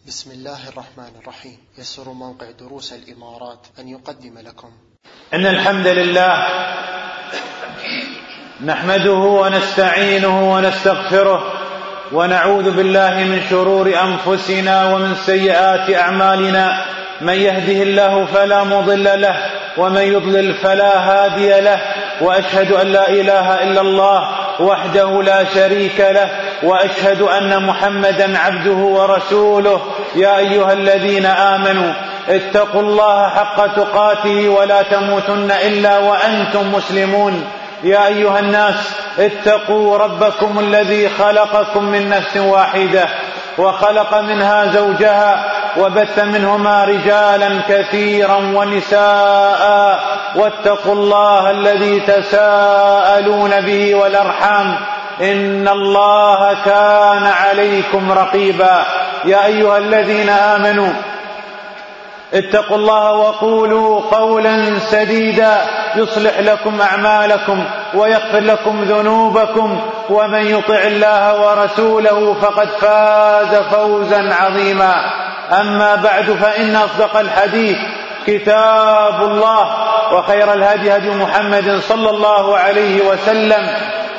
بسم الله الرحمن الرحيم. يسر موقع دروس الإمارات أن يقدم لكم إن الحمد لله نحمده ونستعينه ونستغفره ونعوذ بالله من شرور أنفسنا ومن سيئات أعمالنا. من يهده الله فلا مضل له ومن يضلل فلا هادي له، وأشهد أن لا إله إلا الله وحده لا شريك له، وأشهد أن محمدا عبده ورسوله. يا أيها الذين آمنوا اتقوا الله حق تقاته ولا تموتن إلا وأنتم مسلمون. يا أيها الناس اتقوا ربكم الذي خلقكم من نفس واحدة وخلق منها زوجها وبث منهما رجالا كثيرا ونساء، واتقوا الله الذي تساءلون به والأرحام إن الله كان عليكم رقيبا. يا أيها الذين آمنوا اتقوا الله وقولوا قولا سديدا يصلح لكم أعمالكم ويغفر لكم ذنوبكم، ومن يطع الله ورسوله فقد فاز فوزا عظيما. أما بعد، فإن أصدق الحديث كتاب الله، وخير الهدي هدي محمد صلى الله عليه وسلم،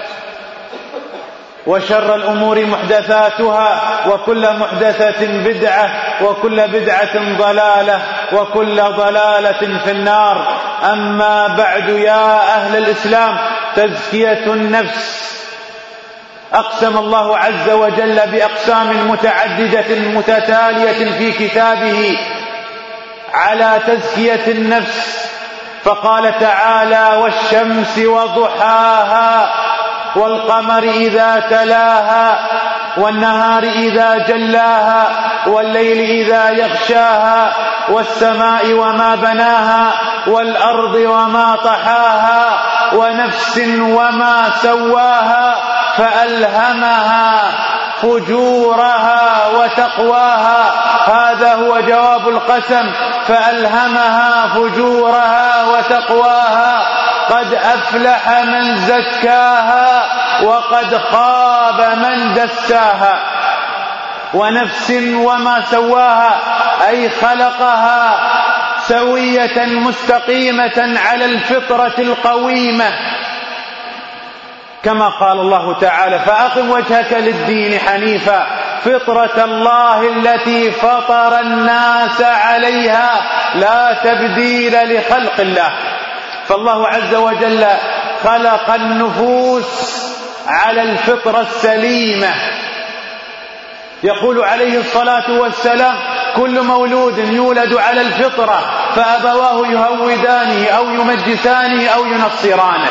وشر الأمور محدثاتها، وكل محدثة بدعة، وكل بدعة ضلالة، وكل ضلالة في النار. أما بعد، يا أهل الإسلام، تزكية النفس أقسم الله عز وجل بأقسام متعددة متتالية في كتابه على تزكية النفس، فقال تعالى: والشمس وضحاها والقمر إذا تلاها والنهار إذا جلاها والليل إذا يغشاها والسماء وما بناها والأرض وما طحاها ونفس وما سواها فألهمها فجورها وتقواها. هذا هو جواب القسم: فألهمها فجورها وتقواها. قد أفلح من زكاها وقد خاب من دساها. ونفس وما سواها، أي خلقها سوية مستقيمة على الفطرة القويمة، كما قال الله تعالى: فأقم وجهك للدين حنيفا فطرة الله التي فطر الناس عليها لا تبديل لخلق الله. فالله عز وجل خلق النفوس على الفطرة السليمة. يقول عليه الصلاة والسلام: كل مولود يولد على الفطرة فأبواه يهودانه أو يمجسانه أو ينصرانه.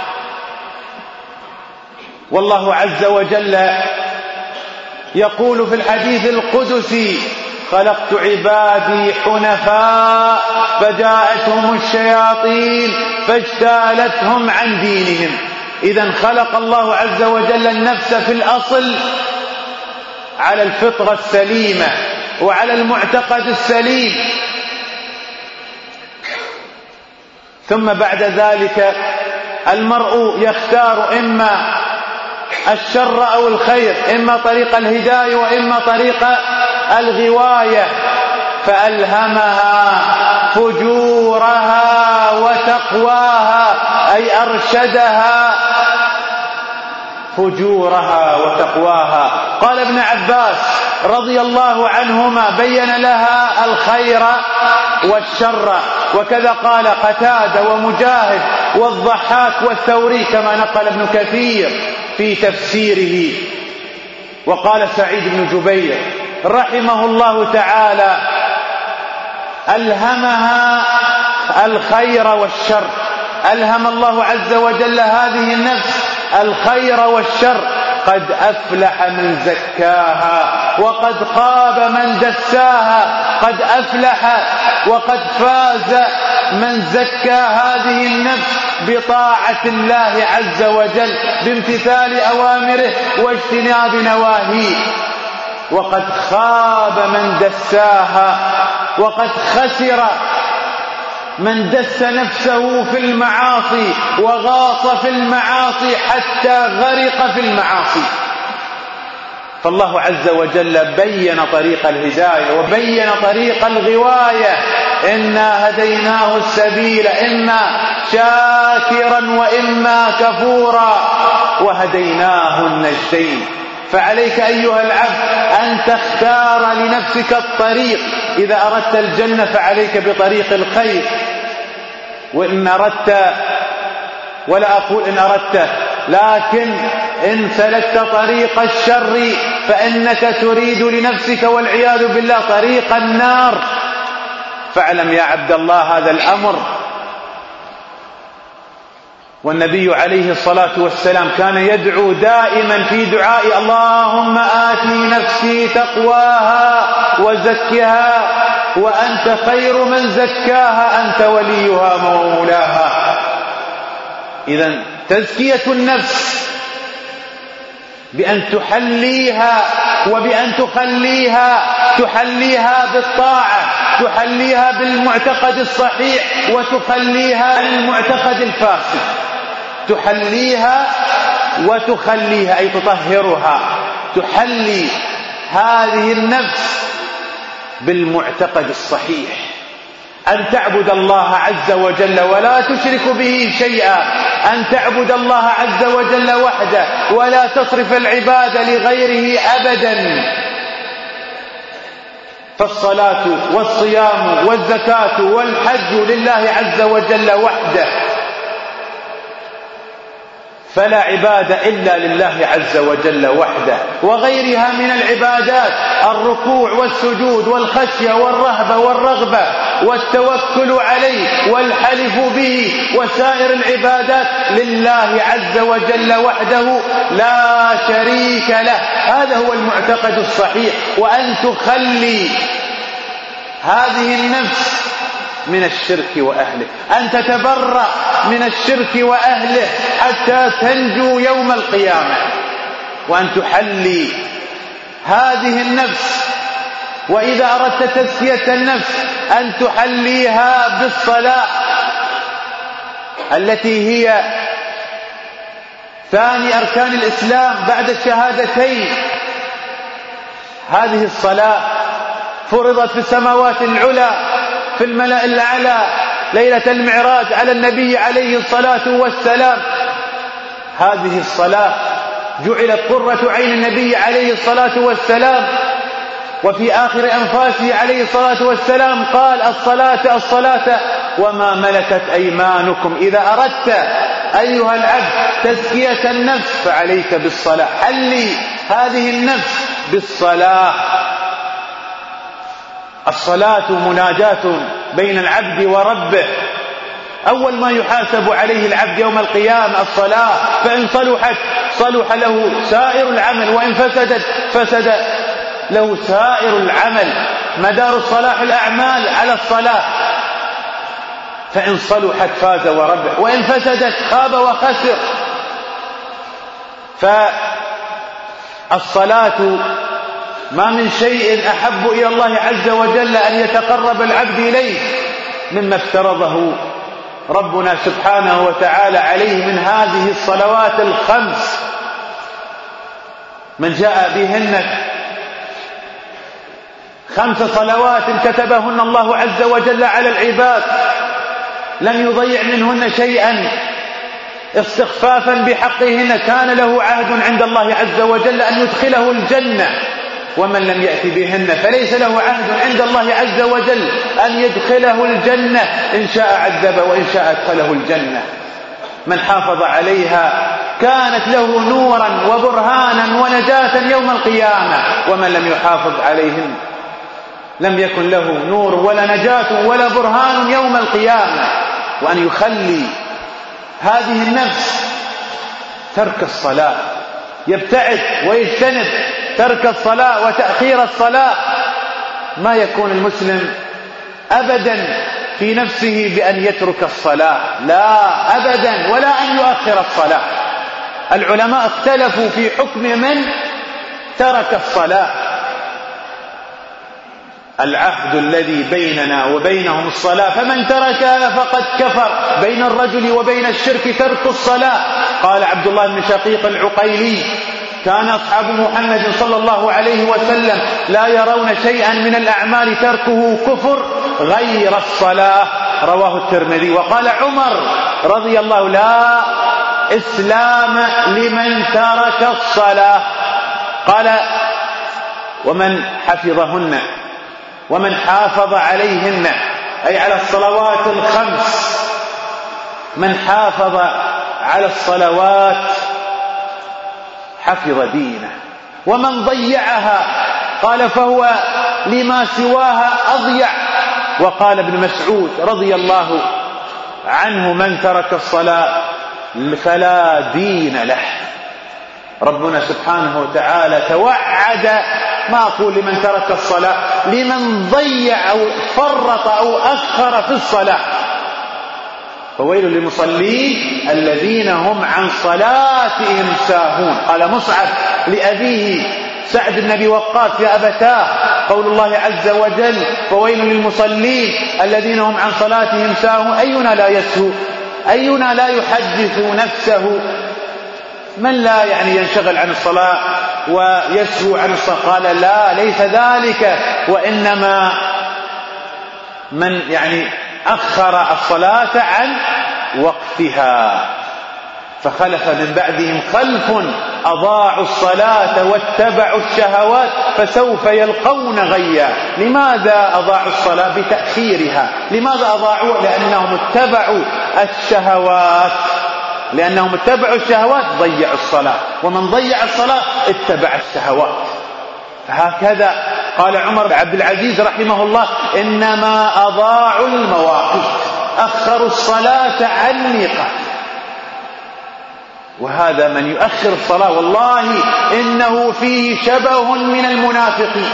والله عز وجل يقول في الحديث القدسي: خلقت عبادي حنفاء فجاءتهم الشياطين فاجتالتهم عن دينهم. إذن خلق الله عز وجل النفس في الأصل على الفطرة السليمة وعلى المعتقد السليم، ثم بعد ذلك المرء يختار إما الشر أو الخير، إما طريق الهداية وإما طريق الغواية. فألهمها فجورها وتقواها، أي أرشدها فجورها وتقواها. قال ابن عباس رضي الله عنهما: بين لها الخير والشر. وكذا قال قتادة ومجاهد والضحاك والثوري، كما نقل ابن كثير في تفسيره. وقال سعيد بن جبير رحمه الله تعالى: ألهمها الخير والشر. ألهم الله عز وجل هذه النفس الخير والشر. قد أفلح من زكاها وقد خاب من دساها. قد أفلح وقد فاز من زكى هذه النفس بطاعة الله عز وجل، بامتثال أوامره واجتناب نواهيه. وقد خاب من دساها، وقد خسر من دس نفسه في المعاصي وغاص في المعاصي حتى غرق في المعاصي. فالله عز وجل بين طريق الهداية وبين طريق الغواية. إنا هديناه السبيل إما شاكرا وإما كفورا وهديناه النجدين. فعليك أيها العبد أن تختار لنفسك الطريق. إذا أردت الجنة فعليك بطريق الخير، وإن أردت، ولا أقول إن أردت، لكن إن سلكت طريق الشر فإنك تريد لنفسك والعياذ بالله طريق النار. فاعلم يا عبد الله هذا الأمر. والنبي عليه الصلاة والسلام كان يدعو دائما في دعاء: اللهم آتي نفسي تقواها وزكها وأنت خير من زكاها أنت وليها ومولاها. إذن تزكية النفس بأن تحليها وبأن تحليها بالطاعة، تحليها بالمعتقد الصحيح وتخليها عن المعتقد الفاسد. تحليها وتخليها أي تطهرها. تحلي هذه النفس بالمعتقد الصحيح، أن تعبد الله عز وجل ولا تشرك به شيئا، أن تعبد الله عز وجل وحده ولا تصرف العبادة لغيره أبدا. فالصلاة والصيام والزكاة والحج لله عز وجل وحده، فلا عبادة إلا لله عز وجل وحده. وغيرها من العبادات الركوع والسجود والخشية والرهبة والرغبة والتوكل عليه والحلف به وسائر العبادات لله عز وجل وحده لا شريك له. هذا هو المعتقد الصحيح. وأن تخلي هذه النفس من الشرك وأهله، أن تتبرأ من الشرك وأهله حتى تنجو يوم القيامة. وأن تحلي هذه النفس، وإذا أردت تزكية النفس أن تحليها بالصلاة التي هي ثاني أركان الإسلام بعد الشهادتين. هذه الصلاة فرضت في السماوات العلى في الملأ الأعلى ليلة المعراج على النبي عليه الصلاة والسلام. هذه الصلاة جعلت قرة عين النبي عليه الصلاة والسلام. وفي آخر أنفاسه عليه الصلاة والسلام قال: الصلاة الصلاة وما ملكت أيمانكم. إذا أردت أيها العبد تزكية النفس فعليك بالصلاة. حلي هذه النفس بالصلاة. الصلاة مناجاة بين العبد وربه. أول ما يحاسب عليه العبد يوم القيامة الصلاة، فإن صلحت صلح له سائر العمل، وإن فسدت فسد له سائر العمل. مدار الصلاح الأعمال على الصلاة، فإن صلحت فاز وربح، وإن فسدت خاب وخسر. فالصلاة ما من شيء أحب إلى الله عز وجل أن يتقرب العبد إليه مما افترضه ربنا سبحانه وتعالى عليه من هذه الصلوات الخمس. من جاء بهن 5 صلوات كتبهن الله عز وجل على العباد لم يضيع منهن شيئا استخفافا بحقهن، كان له عهد عند الله عز وجل أن يدخله الجنة. ومن لم يأتي بهن فليس له عهد عند الله عز وجل أن يدخله الجنة، إن شاء عذب وإن شاء أدخله الجنة. من حافظ عليها كانت له نورا وبرهانا ونجاة يوم القيامة، ومن لم يحافظ عليهن لم يكن له نور ولا نجاة ولا برهان يوم القيامة. وأن يخلي هذه النفس ترك الصلاة، يبتعد ويجتنب ترك الصلاة وتأخير الصلاة. ما يكون المسلم أبدا في نفسه بأن يترك الصلاة، لا أبدا، ولا أن يؤخر الصلاة. العلماء اختلفوا في حكم من ترك الصلاة. العهد الذي بيننا وبينهم الصلاة، فمن تركها فقد كفر. بين الرجل وبين الشرك ترك الصلاة. قال عبد الله بن شقيق العقيلي: كان أصحاب محمد صلى الله عليه وسلم لا يرون شيئا من الأعمال تركه كفر غير الصلاة، رواه الترمذي. وقال عمر رضي الله: لا إسلام لمن ترك الصلاة. قال: ومن حفظهن ومن حافظ عليهن، أي على الصلوات الخمس، من حافظ على الصلوات حفظ دينه، ومن ضيعها قال فهو لما سواها أضيع. وقال ابن مسعود رضي الله عنه: من ترك الصلاة فلا دين له. ربنا سبحانه وتعالى توعد، ما أقول لمن ترك الصلاة، لمن ضيع أو فرط أو أخر في الصلاة. فويل للمصلين الذين هم عن صلاتهم ساهون. قال مصعب لأبيه سعد بن أبي وقاص: يا أبتاه، قول الله عز وجل: فويل للمصلين الذين هم عن صلاتهم ساهون، أينا لا يسهو؟ أينا لا يحدث نفسه؟ من لا ينشغل عن الصلاة ويسهو عن الصلاة؟ قال: لا، ليس ذلك، وإنما من أخر الصلاة عن وقتها. فخلف من بعدهم خلف أضاعوا الصلاة واتبعوا الشهوات فسوف يلقون غيا. لماذا أضاعوا الصلاة؟ بتأخيرها. لماذا أضاعوا؟ لأنهم اتبعوا الشهوات ضيعوا الصلاة، ومن ضيع الصلاة اتبع الشهوات. فهكذا قال عمر بن عبد العزيز رحمه الله: إنما أضاعوا المواقيت، أخروا الصلاة عن ميقات. وهذا من يؤخر الصلاة والله إنه فيه شبه من المنافقين،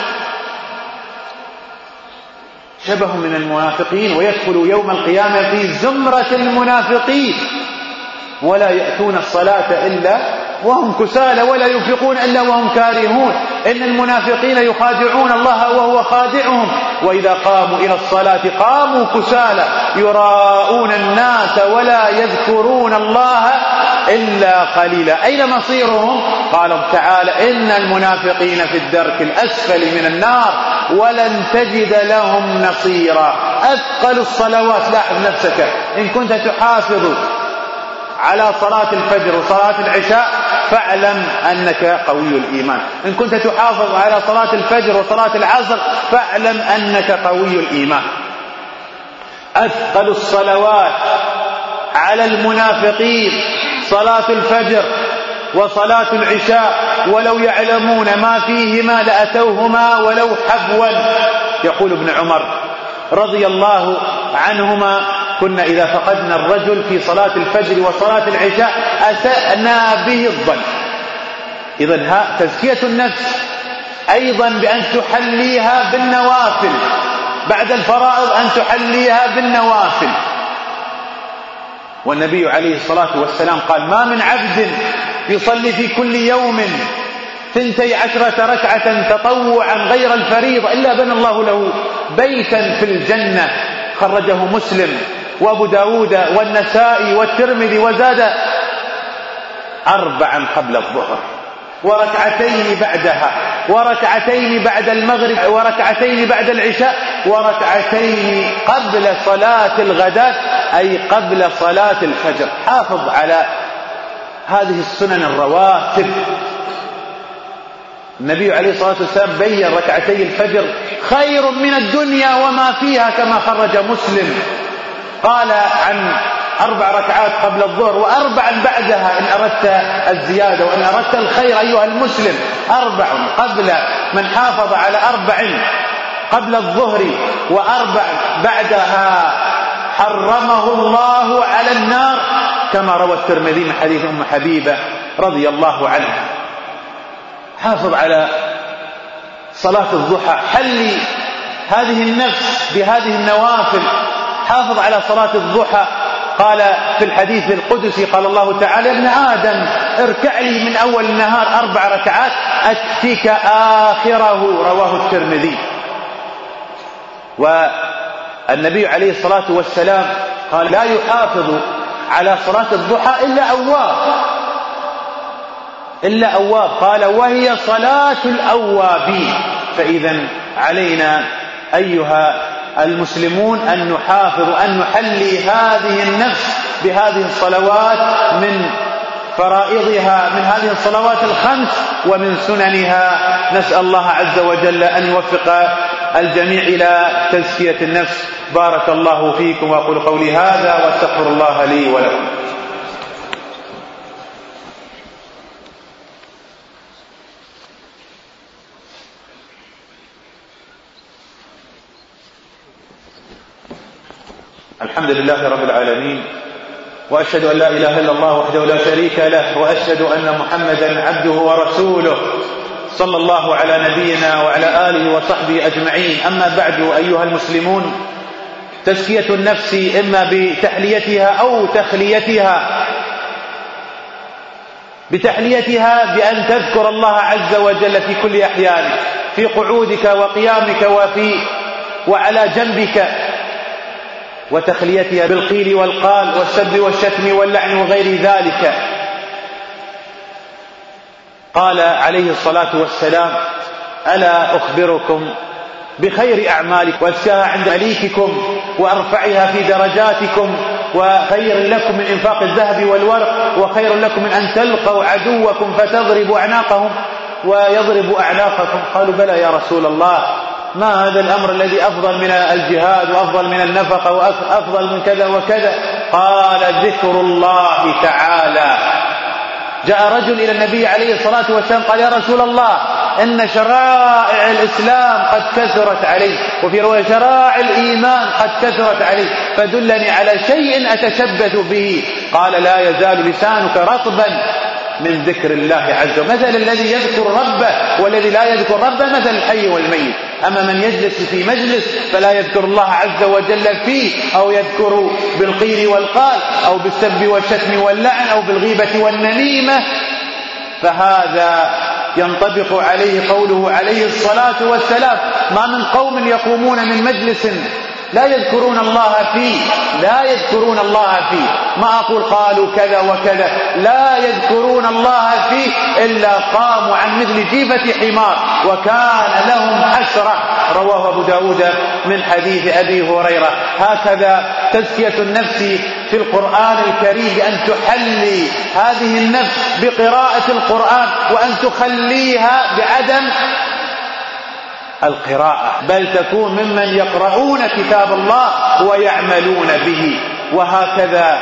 شبه من المنافقين، ويدخل يوم القيامة في زمرة المنافقين، ولا يأتون الصلاة إلا وهم كسالى ولا ينفقون إلا وهم كارهون. إن المنافقين يخادعون الله وهو خادعهم، وإذا قاموا إلى الصلاة قاموا كسالى يراءون الناس ولا يذكرون الله إلا قليلا. أين مصيرهم؟ قال تعالى: إن المنافقين في الدرك الأسفل من النار ولن تجد لهم نصيرا. أثقل الصلوات، لاحظ نفسك، إن كنت تحافظ على صلاة الفجر وصلاة العشاء فاعلم أنك قوي الإيمان. إن كنت تحافظ على صلاة الفجر وصلاة العصر فاعلم أنك قوي الإيمان. أثقل الصلوات على المنافقين صلاة الفجر وصلاة العشاء، ولو يعلمون ما فيهما لأتوهما ولو حبوا. يقول ابن عمر رضي الله عنهما: كنا إذا فقدنا الرجل في صلاة الفجر وصلاة العشاء أسأنا به الظن. إذن تزكية النفس أيضا بأن تحليها بالنوافل، بعد الفرائض أن تحليها بالنوافل. والنبي عليه الصلاة والسلام قال: ما من عبد يصلي في كل يوم 12 ركعة تطوعا غير الفريضة إلا بنى الله له بيتا في الجنة. خرجه مسلم وأبو داود والنسائي والترمذي، وزاد 4 قبل الظهر، وركعتين بعدها، وركعتين بعد المغرب، وركعتين بعد العشاء، وركعتين قبل صلاة الغداء أي قبل صلاة الفجر. حافظ على هذه السنن الرواتب. النبي عليه الصلاة والسلام بين ركعتي الفجر خير من الدنيا وما فيها، كما خرج مسلم. قال عن 4 ركعات قبل الظهر و4 بعدها إن أردت الزيادة وإن أردت الخير أيها المسلم. 4 قبل، من حافظ على 4 قبل الظهر و4 بعدها حرمه الله على النار، كما روى الترمذي من حديث أم حبيبة رضي الله عنها. حافظ على صلاة الضحى، حلي هذه النفس بهذه النوافل. حافظ على صلاة الضحى. قال في الحديث القدسي قال الله تعالى: يا ابن آدم اركع لي من أول النهار 4 ركعات أكفيك آخره، رواه الترمذي. والنبي عليه الصلاة والسلام قال: لا يحافظ على صلاة الضحى إلا أواب. إلا أواب، قال وهي صلاة الأوابين. فإذا علينا أيها المسلمون أن نحافظ وأن نحلي هذه النفس بهذه الصلوات من فرائضها، من هذه الصلوات الخمس ومن سننها. نسأل الله عز وجل أن يوفق الجميع إلى تزكية النفس. بارك الله فيكم، وأقول قولي هذا واستغفر الله لي ولكم. الحمد لله رب العالمين، وأشهد أن لا إله إلا الله وحده لا شريك له، وأشهد أن محمدا عبده ورسوله، صلى الله على نبينا وعلى آله وصحبه أجمعين. أما بعد أيها المسلمون، تزكية النفس إما بتحليتها أو تخليتها. بتحليتها بأن تذكر الله عز وجل في كل أحيانك، في قعودك وقيامك وعلى جنبك، وتخليتها بالقيل والقال والسب والشتم واللعن وغير ذلك. قال عليه الصلاة والسلام: ألا أخبركم بخير أعمالكم وأزكاها عند مليككم وأرفعها في درجاتكم، وخير لكم من إنفاق الذهب والورق، وخير لكم من أن تلقوا عدوكم فتضربوا أعناقهم ويضربوا أعناقكم. قالوا: بلى يا رسول الله، ما هذا الأمر الذي أفضل من الجهاد وأفضل من النفقة وأفضل من كذا وكذا؟ قال: ذكر الله تعالى. جاء رجل إلى النبي عليه الصلاة والسلام قال: يا رسول الله، إن شرائع الإسلام قد كثرت علي، وفي رواية شرائع الإيمان قد كثرت علي، فدلني على شيء أتشبث به. قال: لا يزال لسانك رطبا من ذكر الله عز وجل. مثل الذي يذكر ربه والذي لا يذكر ربه مثل الحي والميت. أما من يجلس في مجلس فلا يذكر الله عز وجل فيه، أو يذكر بالقيل والقال، أو بالسب والشتم واللعن، أو بالغيبة والنميمة، فهذا ينطبق عليه قوله عليه الصلاة والسلام: ما من قوم يقومون من مجلس لا يذكرون الله فيه، لا يذكرون الله فيه، ما أقول قالوا كذا وكذا، لا يذكرون الله فيه إلا قاموا عن مثل جيفة حمار وكان لهم حسرة. رواه أبو داود من حديث أبي هريرة. هكذا تزكية النفس في القرآن الكريم، بأن تحلي هذه النفس بقراءة القرآن، وأن تخليها بعدم القراءة، بل تكون ممن يقرؤون كتاب الله ويعملون به. وهكذا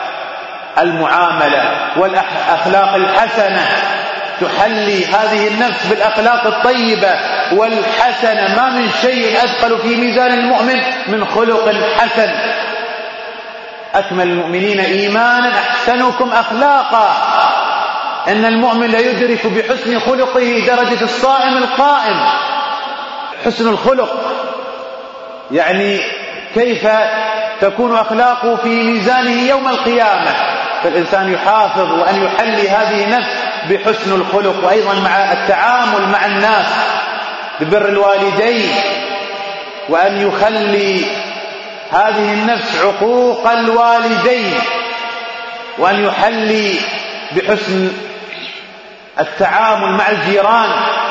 المعاملة والأخلاق الحسنة، تحلي هذه النفس بالأخلاق الطيبة والحسنة. ما من شيء أثقل في ميزان المؤمن من خلق حسن. أكمل المؤمنين إيمانا أحسنكم أخلاقا. إن المؤمن لا يدرك بحسن خلقه درجة الصائم القائم. حسن الخلق يعني كيف تكون أخلاقه في ميزانه يوم القيامة. فالإنسان يحافظ وأن يحلي هذه النفس بحسن الخلق، وأيضا مع التعامل مع الناس ببر الوالدين، وأن يخلي هذه النفس عقوق الوالدين، وأن يحلي بحسن التعامل مع الجيران،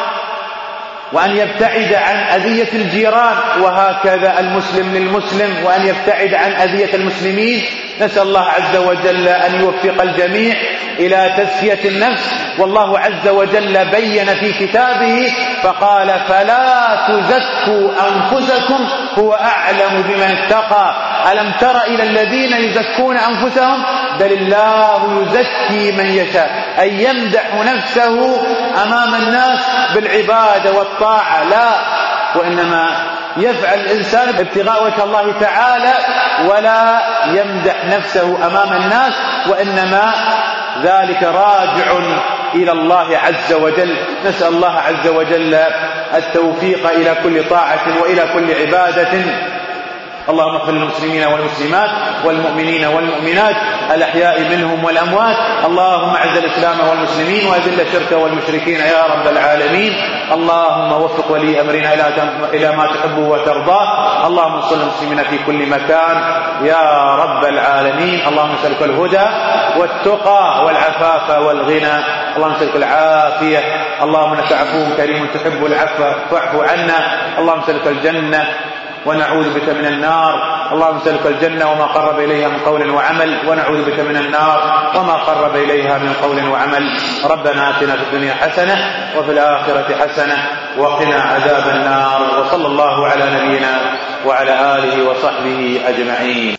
وأن يبتعد عن أذية الجيران، وهكذا المسلم للمسلم، وأن يبتعد عن أذية المسلمين. نسأل الله عز وجل أن يوفق الجميع إلى تزكية النفس. والله عز وجل بين في كتابه فقال: فلا تزكوا أنفسكم هو أعلم بمن اتقى. ألم تر إلى الذين يزكون أنفسهم؟ بل الله يزكي من يشاء. أي يمدح نفسه أمام الناس بالعبادة والطاعة، لا، وإنما يفعل الإنسان ابتغاء وجه الله تعالى، ولا يمدح نفسه أمام الناس، وإنما ذلك راجع إلى الله عز وجل. نسأل الله عز وجل التوفيق إلى كل طاعة وإلى كل عبادة. اللهم اغفر للمسلمين والمسلمات والمؤمنين والمؤمنات الأحياء منهم والأموات. اللهم اعز الإسلام والمسلمين وأذل الشرك والمشركين يا رب العالمين. اللهم وفق ولي أمرنا إلى ما تحب وترضاه. اللهم انصر المسلمين في كل مكان يا رب العالمين. اللهم نسألك الهدى والتقى والعفاف والغنى اللهم نسألك العافية، اللهم انك عفو كريم تحب العفو فاعف عنا. اللهم نسألك الجنة ونعوذ بك من النار. اللهم نسألك الجنة وما قرب إليها من قول وعمل، ونعوذ بك من النار وما قرب إليها من قول وعمل. ربنا آتنا في الدنيا حسنة وفي الآخرة حسنة وقنا عذاب النار. وصلى الله على نبينا وعلى آله وصحبه أجمعين.